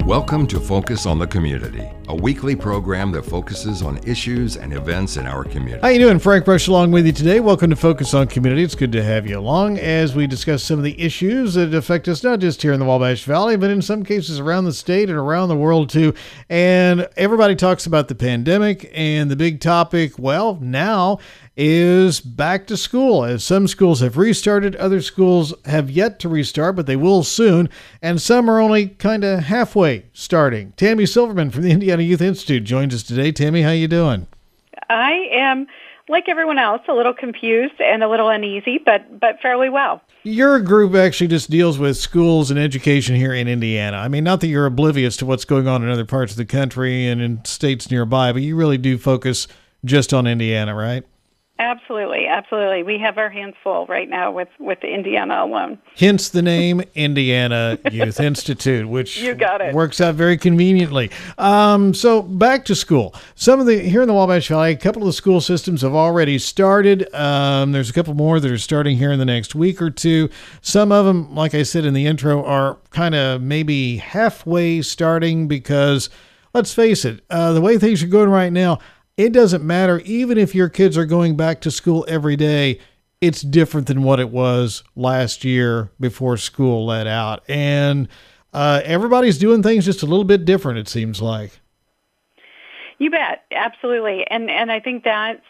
Welcome to Focus on the Community, a weekly program that focuses on issues and events in our community. How you doing? Frank Rush along with you today. Welcome to Focus on Community. It's good to have you along as we discuss some of the issues that affect us not just here in the Wabash Valley, but in some cases around the state and around the world too. And everybody talks about the pandemic, and the big topic, well, now is back to school. As some schools have restarted, other schools have yet to restart, but they will soon, and some are only kind of halfway starting. Tammy Silverman from the Indiana Youth Institute joins us today. Tammy, how you doing? I am, like everyone else, a little confused and a little uneasy, but fairly well. Your group actually just deals with schools and education here in Indiana. I mean, not that you're oblivious to what's going on in other parts of the country and in states nearby, but you really do focus just on Indiana, right? Absolutely, absolutely. We have our hands full right now with Indiana alone. Hence the name Indiana Youth Institute, which you got it. Works out very conveniently. So back to school. Here in the Wabash Valley, a couple of the school systems have already started. There's a couple more that are starting here in the next week or two. Some of them, like I said in the intro, are kind of maybe halfway starting because, let's face it, the way things are going right now, it doesn't matter. Even if your kids are going back to school every day, it's different than what it was last year before school let out. And everybody's doing things just a little bit different, it seems like. You bet. Absolutely. And I think that's,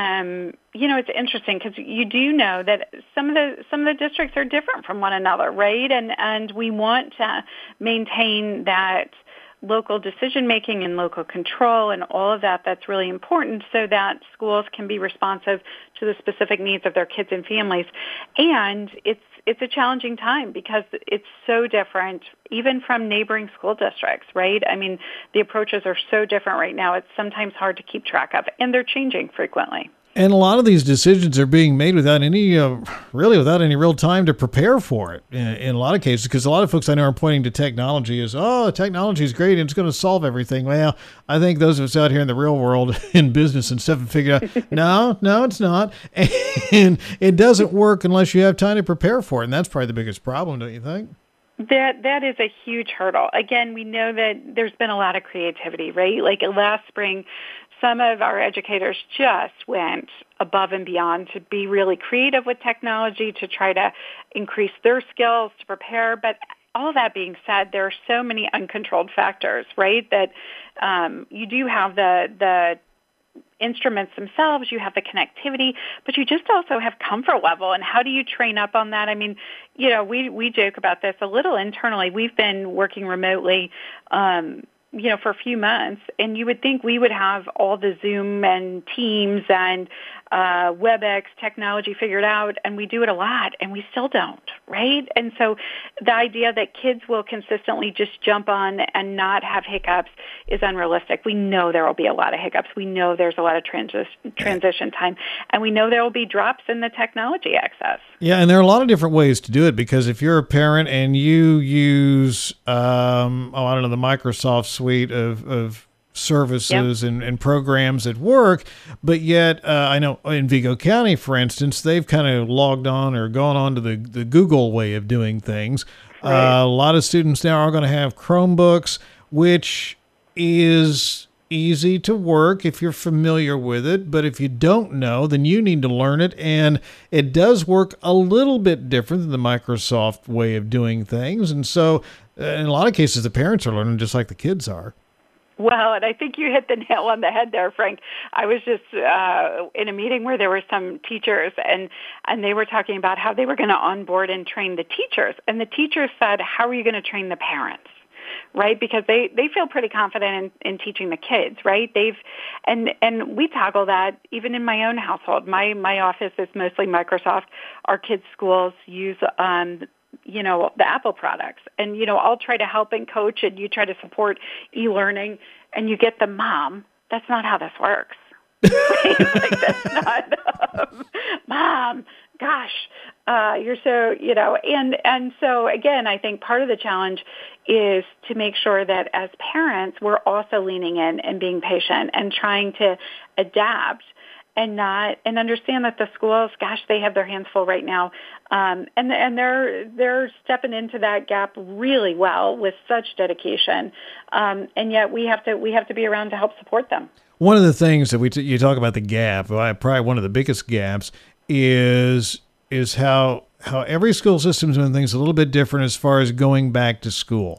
it's interesting because you do know that some of the districts are different from one another, right? And we want to maintain that local decision-making and local control and all of that's really important so that schools can be responsive to the specific needs of their kids and families. And it's a challenging time because it's so different, even from neighboring school districts, right? I mean, the approaches are so different right now, it's sometimes hard to keep track of, and they're changing frequently. And a lot of these decisions are being made without any real time to prepare for it in a lot of cases, because a lot of folks I know are pointing to technology as, technology is great and it's going to solve everything. Well, I think those of us out here in the real world in business and stuff have figured out, no, it's not. And it doesn't work unless you have time to prepare for it. And that's probably the biggest problem, don't you think? That is a huge hurdle. Again, we know that there's been a lot of creativity, right? Like last spring, some of our educators just went above and beyond to be really creative with technology, to try to increase their skills, to prepare. But all that being said, there are so many uncontrolled factors, right, that you do have the instruments themselves, you have the connectivity, but you just also have comfort level. And how do you train up on that? I mean, we joke about this a little internally. We've been working remotely for a few months, and you would think we would have all the Zoom and Teams and WebEx technology figured out, and we do it a lot, and we still don't, right? And so the idea that kids will consistently just jump on and not have hiccups is unrealistic. We know there will be a lot of hiccups. We know there's a lot of transition time, and we know there will be drops in the technology access. Yeah, and there are a lot of different ways to do it, because if you're a parent and you use, the Microsoft suite of services and programs at work, but yet I know in Vigo County, for instance, they've kind of logged on or gone on to the Google way of doing things. Right. A lot of students now are going to have Chromebooks, which is easy to work if you're familiar with it, but if you don't know, then you need to learn it, and it does work a little bit different than the Microsoft way of doing things, and so in a lot of cases the parents are learning just like the kids are. Well, and I think you hit the nail on the head there, Frank. I was just in a meeting where there were some teachers, and they were talking about how they were going to onboard and train the teachers. And the teachers said, how are you going to train the parents? Right? Because they feel pretty confident in teaching the kids, right? And we toggle that even in my own household. My office is mostly Microsoft. Our kids' schools use the Apple products. And, I'll try to help and coach, and you try to support e-learning, and you get the mom. That's not how this works. Right? Like, that's not, Mom, gosh, you're so, and so again, I think part of the challenge is to make sure that as parents, we're also leaning in and being patient and trying to adapt and understand that the schools, gosh, they have their hands full right now, and they're stepping into that gap really well with such dedication, and yet we have to be around to help support them. One of the things that you talk about the gap, probably one of the biggest gaps is how every school system is doing things a little bit different as far as going back to school.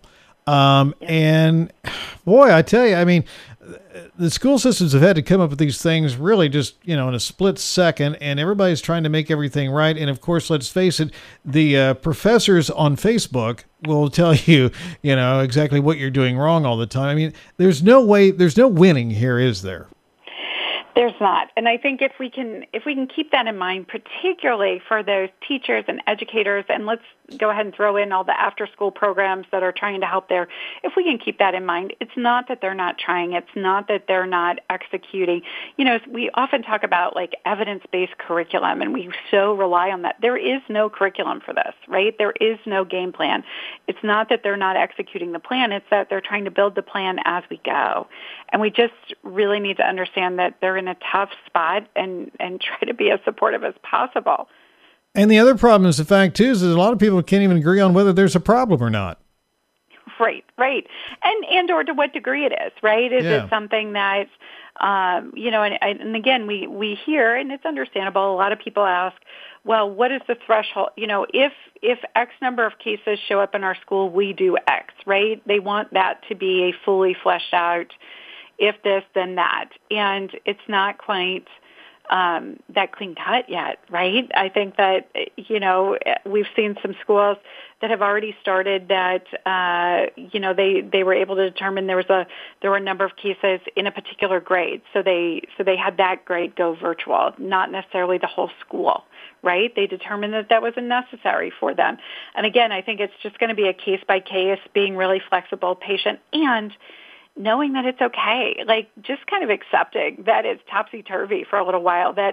And boy, I tell you, I mean, the school systems have had to come up with these things really just, in a split second, and everybody's trying to make everything right. And of course, let's face it, the professors on Facebook will tell you, exactly what you're doing wrong all the time. I mean, there's no winning here, is there? There's not. And I think if we can keep that in mind, particularly for those teachers and educators, and let's go ahead and throw in all the after-school programs that are trying to help there, if we can keep that in mind, it's not that they're not trying. It's not that they're not executing. We often talk about like evidence-based curriculum, and we so rely on that. There is no curriculum for this, right? There is no game plan. It's not that they're not executing the plan. It's that they're trying to build the plan as we go. And we just really need to understand that they're in a tough spot and try to be as supportive as possible. And the other problem is the fact, too, is that a lot of people can't even agree on whether there's a problem or not. Right. And or to what degree it is, right? Is it something that, and again, we hear, and it's understandable, a lot of people ask, well, what is the threshold? If X number of cases show up in our school, we do X, right? They want that to be a fully fleshed out, if this, then that. And it's not quite that clean cut yet, right? I think that, we've seen some schools that have already started that, they were able to determine there were a number of cases in a particular grade. So they had that grade go virtual, not necessarily the whole school, right? They determined that wasn't necessary for them. And again, I think it's just going to be a case by case, being really flexible, patient, and knowing that it's okay, like just kind of accepting that it's topsy-turvy for a little while, that,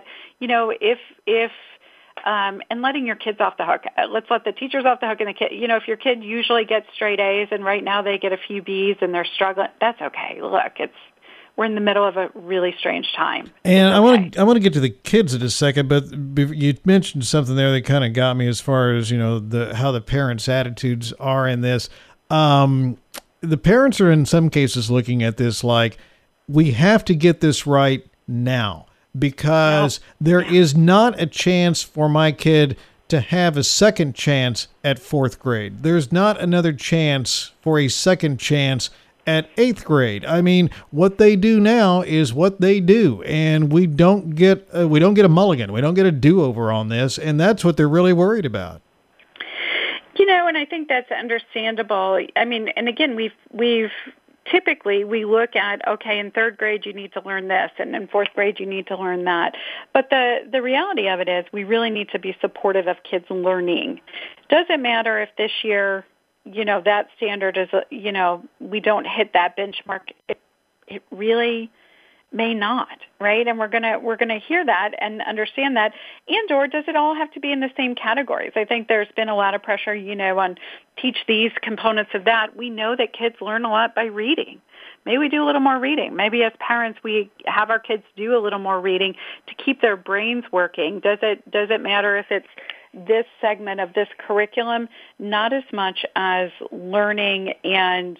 and letting your kids off the hook. Let's let the teachers off the hook and the kid, if your kid usually gets straight A's and right now they get a few B's and they're struggling, that's okay. Look, we're in the middle of a really strange time. And I want to get to the kids in a second, but you mentioned something there that kind of got me as far as, how the parents' attitudes are in this. The parents are in some cases looking at this like, we have to get this right now, because there is not a chance for my kid to have a second chance at fourth grade. There's not another chance for a second chance at eighth grade. I mean, what they do now is what they do, and we don't get a mulligan. We don't get a do-over on this, and that's what they're really worried about. And I think that's understandable. I mean, and again, we've typically we look at, okay, in third grade you need to learn this, and in fourth grade you need to learn that. But the reality of it is we really need to be supportive of kids learning. Doesn't matter if this year, that standard is, we don't hit that benchmark. It really may not, right? And we're gonna hear that and understand that. And or does it all have to be in the same categories? I think there's been a lot of pressure, on teach these components of that. We know that kids learn a lot by reading. Maybe we do a little more reading. Maybe as parents we have our kids do a little more reading to keep their brains working. Does it matter if it's this segment of this curriculum? Not as much as learning and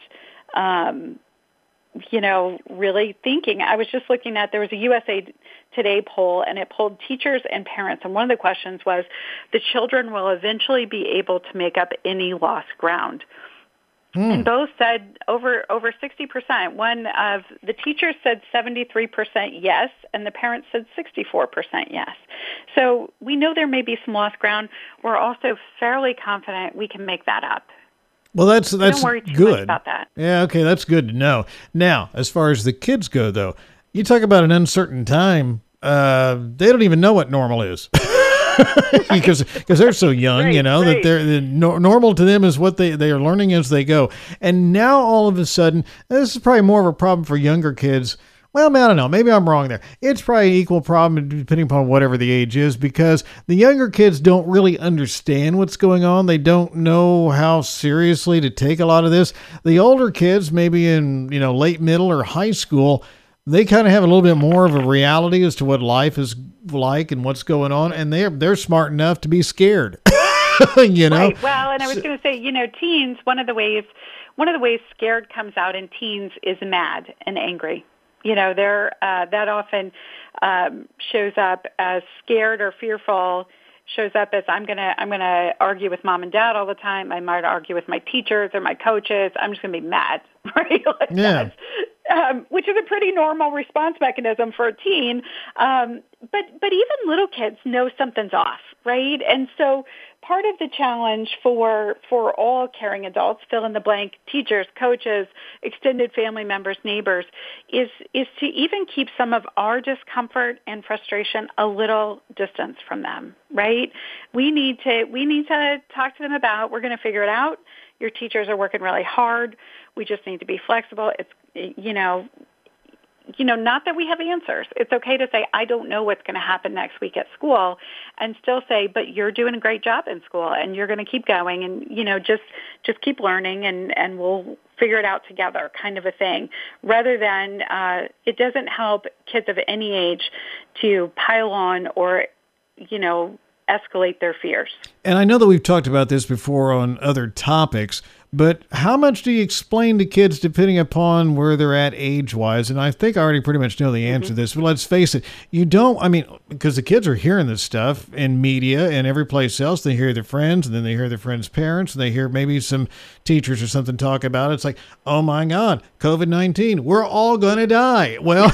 really thinking. I was just looking at, there was a USA Today poll, and it polled teachers and parents. And one of the questions was, the children will eventually be able to make up any lost ground. And both said over 60%. One of the teachers said 73% yes, and the parents said 64% yes. So we know there may be some lost ground. We're also fairly confident we can make that up. Well, that's don't worry too good much about that. Yeah, okay, that's good to know. Now, as far as the kids go, though, you talk about an uncertain time. They don't even know what normal is. because they're so young, that they're normal to them is what they are learning as they go. And now all of a sudden, this is probably more of a problem for younger kids. Well, I don't know. Maybe I'm wrong there. It's probably an equal problem depending upon whatever the age is, because the younger kids don't really understand what's going on. They don't know how seriously to take a lot of this. The older kids, maybe in late middle or high school, they kind of have a little bit more of a reality as to what life is like and what's going on, and they're smart enough to be scared. You know. Right. Well, and I was going to say, teens. One of the ways scared comes out in teens is mad and angry. They're that often shows up as scared or fearful. Shows up as I'm gonna argue with mom and dad all the time. I might argue with my teachers or my coaches. I'm just gonna be mad, right? Like yeah. Which is a pretty normal response mechanism for a teen. But even little kids know something's off, right? And so part of the challenge for all caring adults, fill in the blank, teachers, coaches, extended family members, neighbors, is to even keep some of our discomfort and frustration a little distance from them, right? We need to talk to them about, we're going to figure it out. Your teachers are working really hard. We just need to be flexible. It's, not that we have answers. It's okay to say, I don't know what's going to happen next week at school, and still say, but you're doing a great job in school, and you're going to keep going, and, just keep learning, and we'll figure it out together, kind of a thing, rather than it doesn't help kids of any age to pile on or, escalate their fears. And I know that we've talked about this before on other topics, but how much do you explain to kids depending upon where they're at age-wise? And I think I already pretty much know the answer to this, but let's face it, because the kids are hearing this stuff in media and every place else. They hear their friends, and then they hear their friends' parents, and they hear maybe some teachers or something talk about it. It's like, oh my God, COVID-19, we're all going to die. Well,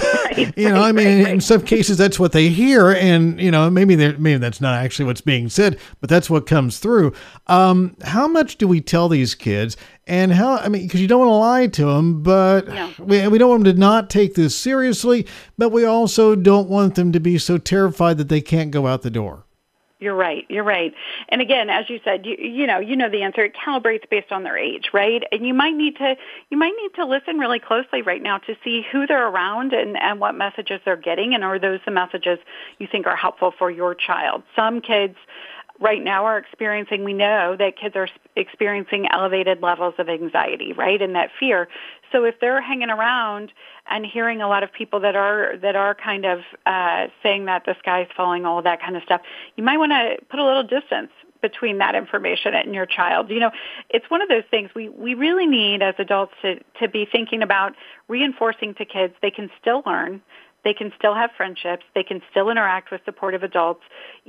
in some cases that's what they hear, and, maybe that's not actually what's being said, but that's what comes through. How much do we tell these kids? And because you don't want to lie to them, but no. we don't want them to not take this seriously, but we also don't want them to be so terrified that they can't go out the door. You're right. And again, as you said, you know the answer. It calibrates based on their age, right? And you might need to listen really closely right now to see who they're around and what messages they're getting, and are those the messages you think are helpful for your child. Some kids right now we know that kids are experiencing elevated levels of anxiety, right, and that fear. So if they're hanging around and hearing a lot of people that are kind of saying that the sky's falling, all that kind of stuff, you might want to put a little distance between that information and your child. It's one of those things we really need as adults to be thinking about reinforcing to kids they can still learn, they can still have friendships, they can still interact with supportive adults,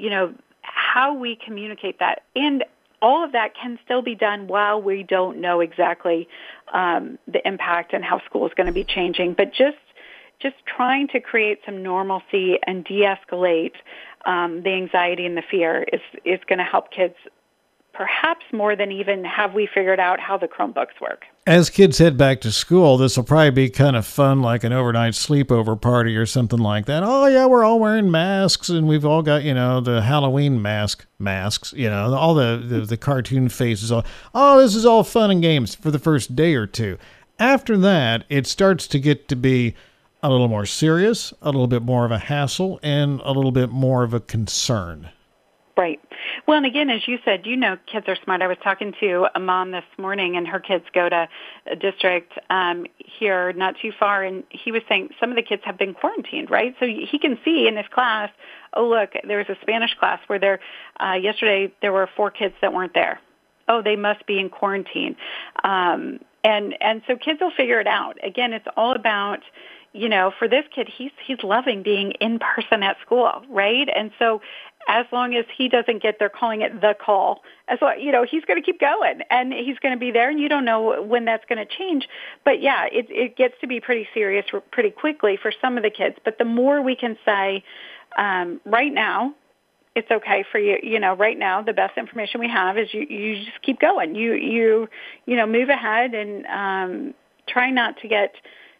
how we communicate that. And all of that can still be done while we don't know exactly the impact and how school is going to be changing. But just trying to create some normalcy and de-escalate the anxiety and the fear is going to help kids perhaps more than even have we figured out how the Chromebooks work. As kids head back to school, this will probably be kind of fun, like an overnight sleepover party or something like that. Oh, yeah, we're all wearing masks, and we've all got, the Halloween masks, all the cartoon faces. Oh, this is all fun and games for the first day or two. After that, it starts to get to be a little more serious, a little bit more of a hassle, and a little bit more of a concern. Right. Well, and again, as you said, kids are smart. I was talking to a mom this morning, and her kids go to a district here not too far, and he was saying some of the kids have been quarantined, right? So he can see in his class, oh, look, there was a Spanish class where yesterday there were 4 kids that weren't there. Oh, they must be in quarantine. And so kids will figure it out. Again, it's all about, for this kid, he's loving being in person at school, right? And so as long as he doesn't get, they're calling it the call, as well, he's going to keep going, and he's going to be there, and you don't know when that's going to change. But yeah, it gets to be pretty serious pretty quickly for some of the kids. But the more we can say, right now, it's okay for you. Right now, the best information we have is you just keep going. You move ahead and try not to get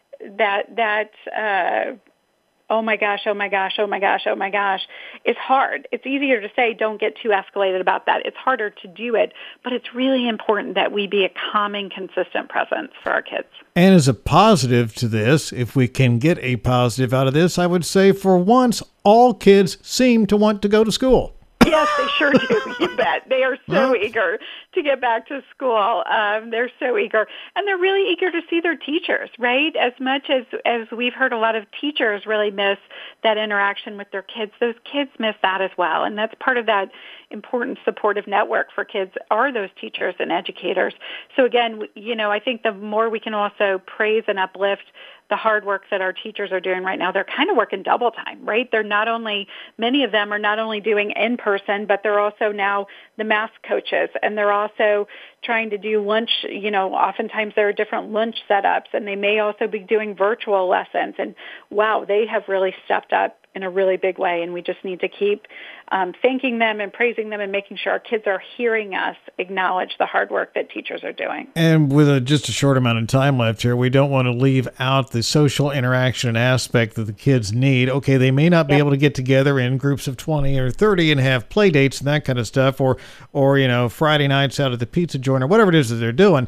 that. Oh my gosh, it's hard. It's easier to say don't get too escalated about that. It's harder to do it, but it's really important that we be a calming, consistent presence for our kids. And as a positive to this, if we can get a positive out of this, I would say for once, all kids seem to want to go to school. Yes, they sure do. You bet. They are so eager to get back to school. They're so eager. And they're really eager to see their teachers, right? As much as we've heard a lot of teachers really miss that interaction with their kids, those kids miss that as well. And that's part of that important supportive network for kids are those teachers and educators. So again, I think the more we can also praise and uplift the hard work that our teachers are doing right now, they're kind of working double time, right? Many of them are not only doing in person, but they're also now the math coaches, and they're also trying to do lunch. Oftentimes there are different lunch setups, and they may also be doing virtual lessons. And wow, they have really stepped up in a really big way, and we just need to keep thanking them and praising them and making sure our kids are hearing us acknowledge the hard work that teachers are doing. And with just a short amount of time left here, we don't want to leave out the social interaction aspect that the kids need. Okay, they may not be able to get together in groups of 20 or 30 and have play dates and that kind of stuff, or Friday nights out at the pizza joint or whatever it is that they're doing.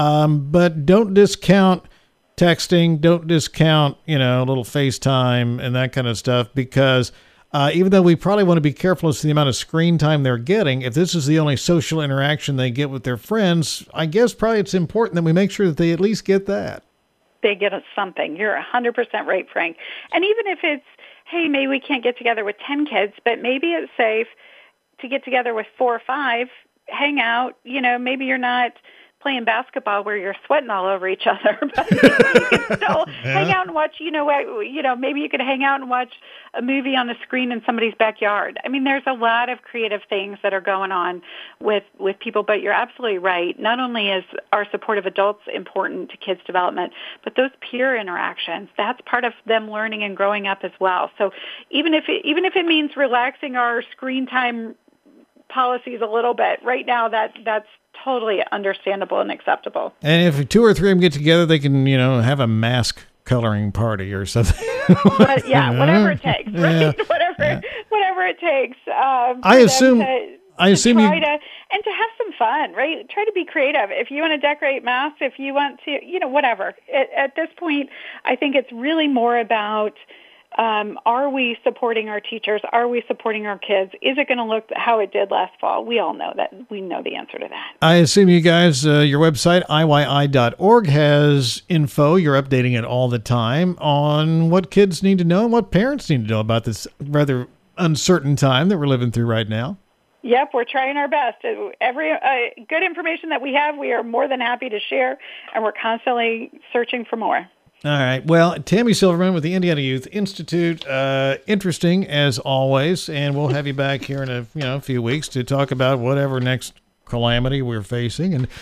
But don't discount texting, don't discount, a little FaceTime and that kind of stuff, because even though we probably want to be careful as to the amount of screen time they're getting, if this is the only social interaction they get with their friends, I guess probably it's important that we make sure that they at least get that. They get something. You're 100% right, Frank. And even if it's, hey, maybe we can't get together with 10 kids, but maybe it's safe to get together with 4 or 5, hang out, maybe you're not playing basketball where you're sweating all over each other, but you can still hang out and watch, maybe you could hang out and watch a movie on a screen in somebody's backyard. I mean, there's a lot of creative things that are going on with people, but you're absolutely right. Not only is our supportive adults important to kids' development, but those peer interactions, that's part of them learning and growing up as well. So even if it means relaxing our screen time policies a little bit, right now that's totally understandable and acceptable. And if 2 or 3 of them get together, they can, have a mask coloring party or something. But, whatever it takes, right? Whatever it takes. I assume you and to have some fun, right? Try to be creative. If you want to decorate masks, if you want to, whatever. At this point, I think it's really more about, are we supporting our teachers? Are we supporting our kids? Is it going to look how it did last fall? We all know that. We know the answer to that. I assume you guys, your website, IYI.org, has info. You're updating it all the time on what kids need to know and what parents need to know about this rather uncertain time that we're living through right now. Yep, we're trying our best. Every good information that we have, we are more than happy to share, and we're constantly searching for more. All right. Well, Tammy Silverman with the Indiana Youth Institute. Interesting as always, and we'll have you back here in a few weeks to talk about whatever next calamity we're facing and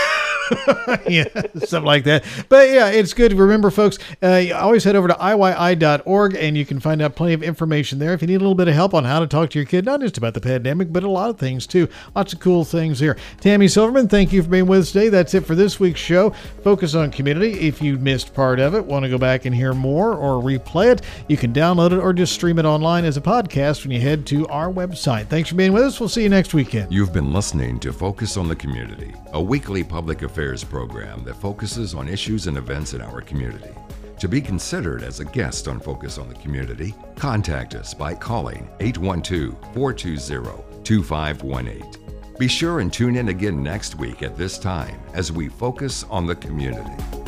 something like that. But yeah, it's good. Remember, folks, always head over to IYI.org, and you can find out plenty of information there if you need a little bit of help on how to talk to your kid, not just about the pandemic, but a lot of things too. Lots of cool things here. Tammy Silverman, thank you for being with us today. That's it for this week's show, Focus on Community. If you missed part of it, want to go back and hear more or replay it, you can download it or just stream it online as a podcast when you head to our website. Thanks for being with us. We'll see you next weekend. You've been listening to Focus on the Community, a weekly public affairs program that focuses on issues and events in our community. To be considered as a guest on Focus on the Community, contact us by calling 812-420-2518. Be sure and tune in again next week at this time as we focus on the community.